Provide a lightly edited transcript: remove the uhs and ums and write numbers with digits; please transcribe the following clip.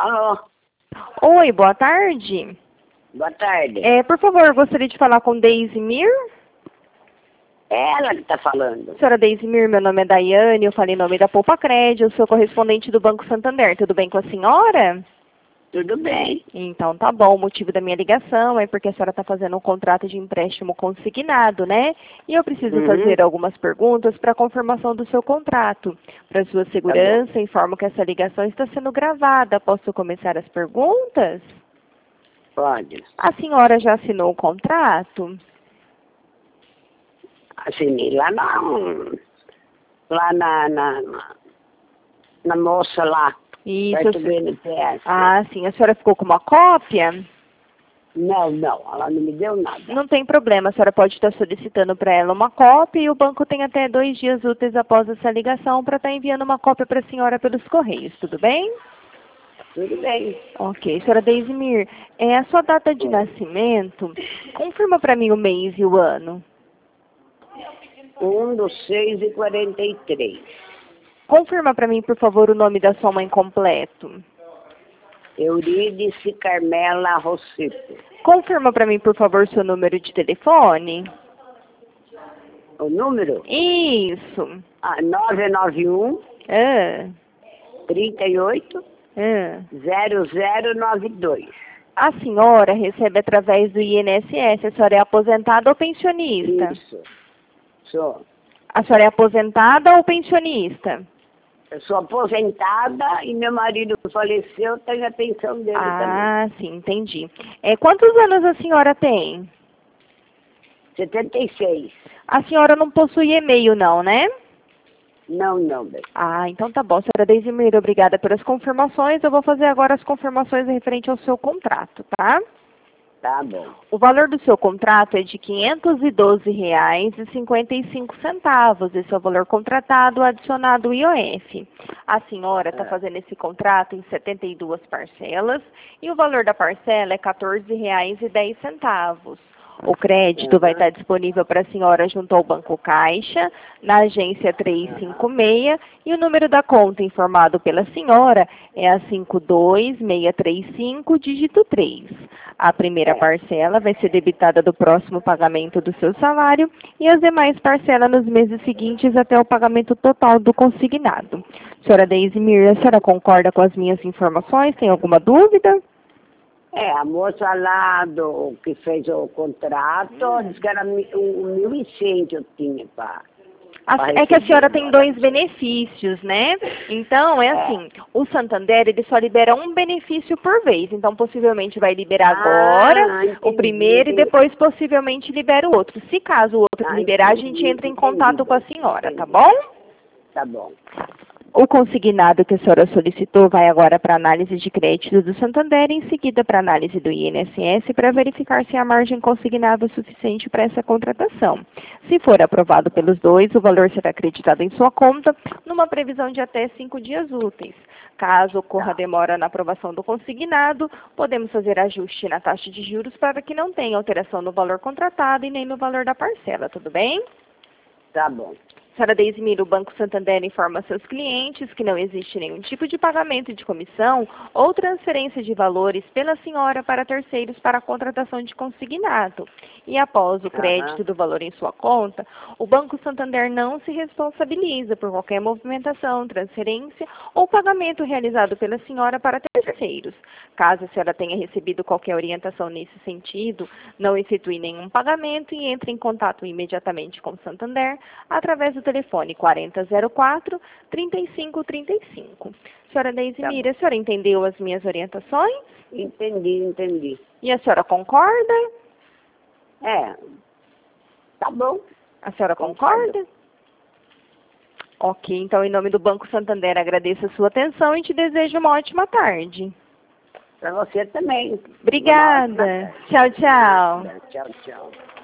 Alô, Oi, boa tarde. boa tarde. Por favor, gostaria de falar com Deise Mir. É ela que tá falando. Senhora Deise Mir, meu nome é Daiane, eu falei em nome da Poupa Crédito, eu sou correspondente do Banco Santander. Tudo bem com a senhora? Tudo bem. Então tá bom, o motivo da minha ligação é porque a senhora está fazendo um contrato de empréstimo consignado, né? E eu preciso fazer algumas perguntas para confirmação do seu contrato. Para sua segurança, informo que essa ligação está sendo gravada. Posso começar as perguntas? Pode. A senhora já assinou o contrato? Assinei lá na moça lá. Isso. Perto do BNPS. Ah, sim. A senhora ficou com uma cópia? Não, ela não me deu nada. Não tem problema. A senhora pode estar solicitando para ela uma cópia e o banco tem até 2 dias úteis após essa ligação para estar enviando uma cópia para a senhora pelos correios. Tudo bem? Tudo bem. Ok. Senhora Deise Mir, a sua data de nascimento, confirma para mim o mês e o ano. 1/6/43. Confirma para mim, por favor, o nome da sua mãe completo. Eurídice Carmela Rosseto. Confirma para mim, por favor, seu número de telefone. O número? Isso. 991 Ah, 38 ah. 0092. A senhora recebe através do INSS. A senhora é aposentada ou pensionista? Isso. Sou. A senhora é aposentada ou pensionista? Eu sou aposentada e meu marido faleceu, tenho a pensão dele também. Ah, sim, entendi. Quantos anos a senhora tem? 76. A senhora não possui e-mail, não, né? Não, bem. Ah, então tá bom. Senhora Deise Mir, obrigada pelas confirmações. Eu vou fazer agora as confirmações referente ao seu contrato, tá? Tá bom. O valor do seu contrato é de R$ 512,55. Esse é o valor contratado, adicionado o IOF. A senhora está fazendo esse contrato em 72 parcelas e o valor da parcela é R$ 14,10. O crédito vai estar disponível para a senhora junto ao Banco Caixa, na agência 356, e o número da conta informado pela senhora é a 52635, dígito 3. A primeira parcela vai ser debitada do próximo pagamento do seu salário e as demais parcelas nos meses seguintes até o pagamento total do consignado. Senhora Deise Mir, a senhora concorda com as minhas informações? Tem alguma dúvida? A moça lá que fez o contrato disse que era 1.100 que eu tinha para É que a senhora tem 2 benefícios, né? Então, assim, o Santander, ele só libera um benefício por vez. Então, possivelmente vai liberar agora o primeiro e depois possivelmente libera o outro. Se caso o outro liberar, a gente entra em contato com a senhora, tá bom? Tá bom. O consignado que a senhora solicitou vai agora para análise de crédito do Santander e em seguida para análise do INSS para verificar se a margem consignada é suficiente para essa contratação. Se for aprovado pelos dois, o valor será acreditado em sua conta numa previsão de até 5 dias úteis. Caso ocorra demora na aprovação do consignado, podemos fazer ajuste na taxa de juros para que não tenha alteração no valor contratado e nem no valor da parcela, tudo bem? Tá bom. Senhora Deise Mir, o Banco Santander informa seus clientes que não existe nenhum tipo de pagamento de comissão ou transferência de valores pela senhora para terceiros para a contratação de consignado. E após o crédito do valor em sua conta, o Banco Santander não se responsabiliza por qualquer movimentação, transferência ou pagamento realizado pela senhora para terceiros. Caso a senhora tenha recebido qualquer orientação nesse sentido, não efetue nenhum pagamento e entre em contato imediatamente com o Santander através do telefone 4004-3535. Senhora Deise Mir, a senhora entendeu as minhas orientações? Entendi. E a senhora concorda? Tá bom. A senhora concorda? Ok, então em nome do Banco Santander agradeço a sua atenção e te desejo uma ótima tarde. Para você também. Obrigada. Tchau. Tchau.